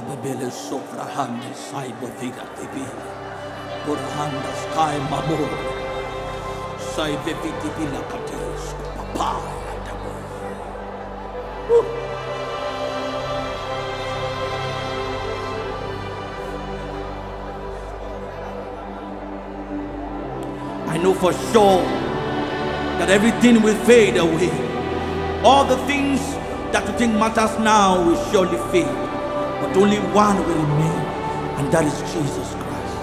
Ababele Sofrahanda Saibovida Tibi Burahanda Sky Mamor Saiviti Villa Cates Papa. I know for sure that everything will fade away. All the things that you think matters now will surely fade. But only one will remain, and that is Jesus Christ.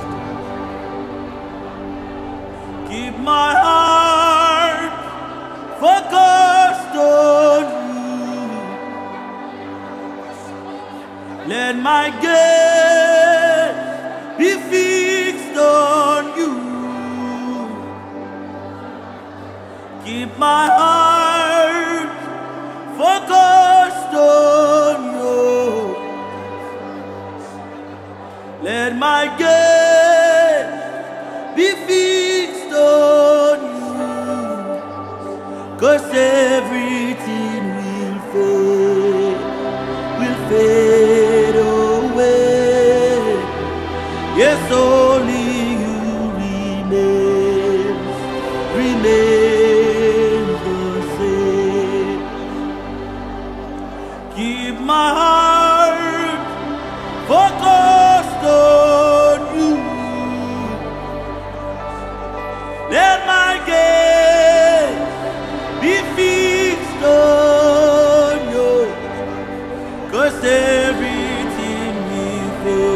Keep my heart focused on you. Let my gaze be fixed on you. Keep my heart focused on you. Let my gaze be fixed on you, 'cause everything will fade away. Yes, only you remain the same. Keep my heart focused on you. Let my gaze be fixed on you, 'cause everything will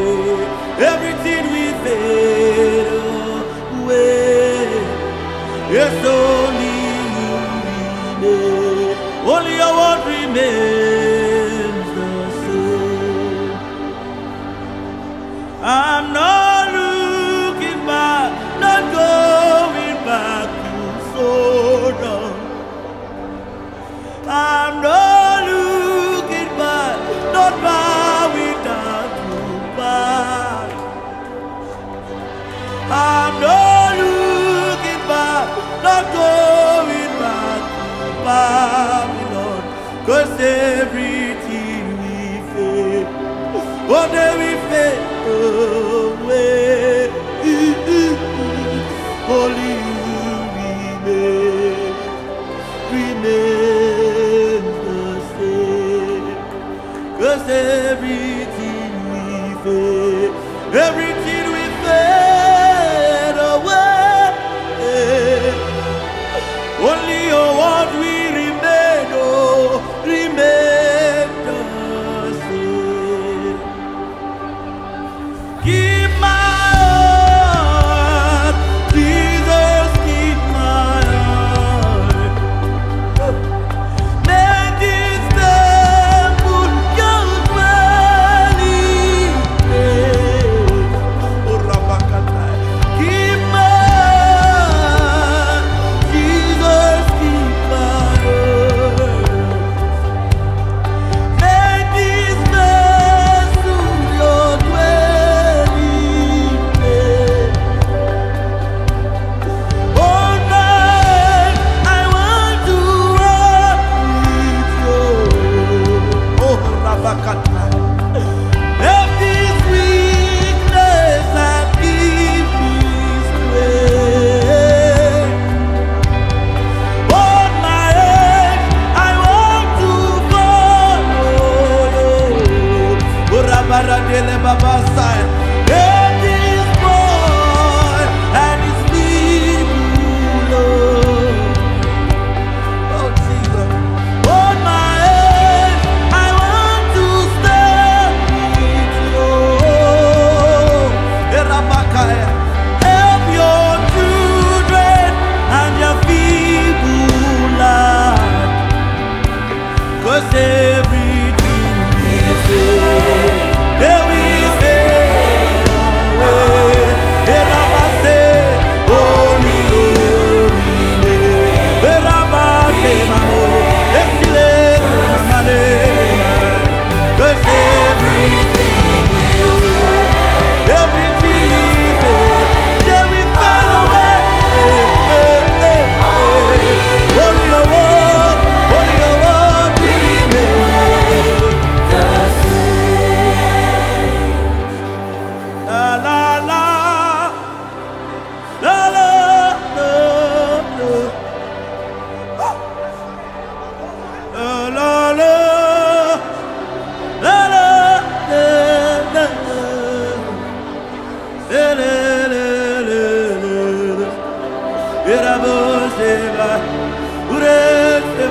fade away. Yes, only you remain. Only your word remains the same. I'm not looking back, not going back to Sodom. I'm not looking back, not bowing down to back. I'm not looking back, not going back to Babylon, 'cause everything will fade. One day we fade away. Only you remain the same. 'Cause everything will fade. Everything will fade away. Only your word will remain, oh, remain the same. Keep my heart, Jesus, keep my heart. Make this temple your dwelling place.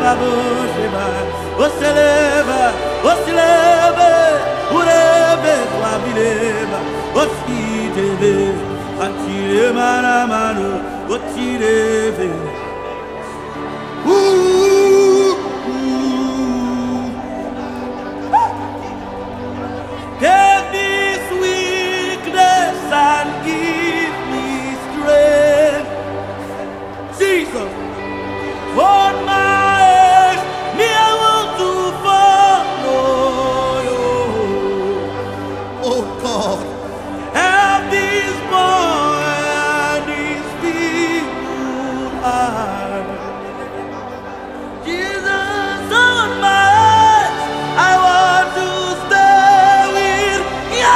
Take this weakness and give me strength. Jesus, hold my hands, me I want to follow you. Oh God, help this boy and his people heart. Jesus, hold my hands, I want to stay with you.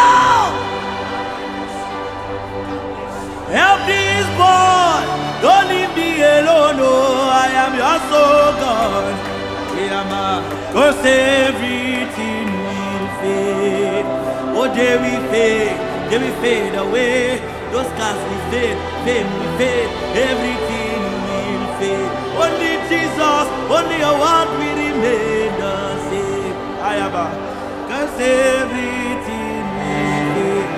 Help this boy, don't leave me alone. Oh, I am your soul, God. Cause everything will fade. Oh, they will fade away. Those scars will fade, fame will fade, everything will fade. Only Jesus, only your word will remain the same. I am cause everything will fade.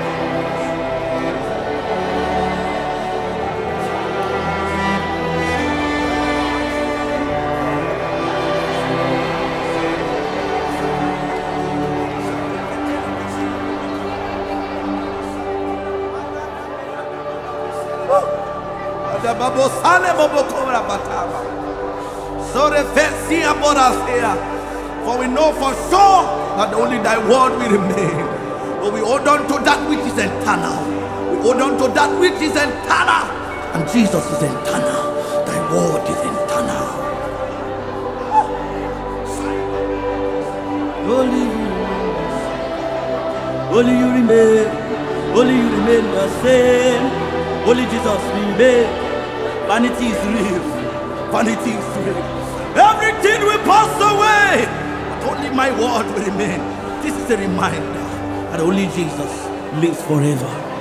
For we know for sure that only thy word will remain. But we hold on to that which is eternal. We hold on to that which is eternal. And Jesus is eternal. Thy word is eternal. Only you remain. Only you remain the same. Only Jesus remain. Vanity is real. Vanity is real. Everything will pass away, but only my word will remain. This is a reminder that only Jesus lives forever.